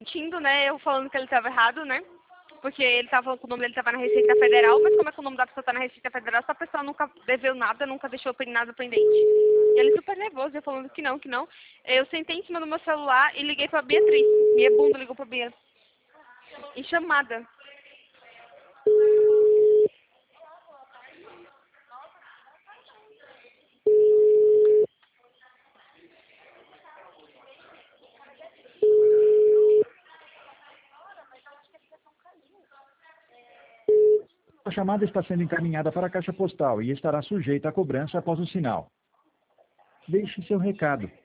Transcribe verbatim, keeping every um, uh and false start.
mentindo, né? Eu falando que ele estava errado, né? Porque ele estava falando que o nome dele estava na Receita Federal, mas como é que o nome da pessoa está na Receita Federal se a pessoa nunca deveu nada, nunca deixou nada pendente? E ele super nervoso, eu falando que não, que não. Eu sentei em cima do meu celular e liguei pra Beatriz. Minha bunda ligou pra Bia. Em chamada. A chamada está sendo encaminhada para a caixa postal e estará sujeita a cobrança após o sinal. Deixe seu recado.